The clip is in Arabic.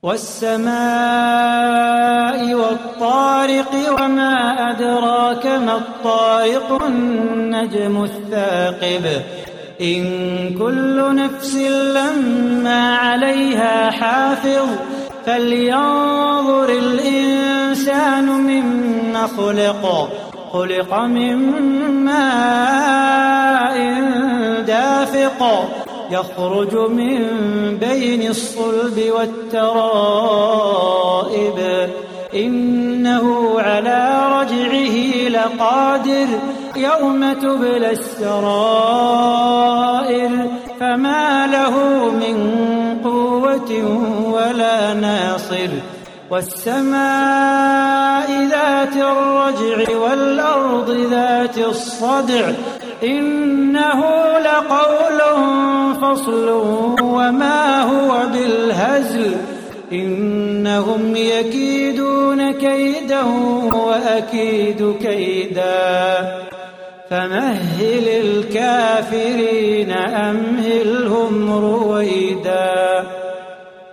والسماء والطارق وما أدراك ما الطارق النجم الثاقب إن كل نفس لما عليها حافظ فلينظر الإنسان مما خلق من ماء دافق يخرج من بين الصلب والترائب إنه على رجعه لقادر يوم تبلى السرائر فما له من قوة ولا ناصر والسماء ذات الرجع والأرض ذات الصدع إنه لقول فصل وما هو بالهزل إنهم يكيدون كيدا وأكيد كيدا فمهل الكافرين أمهلهم رويدا.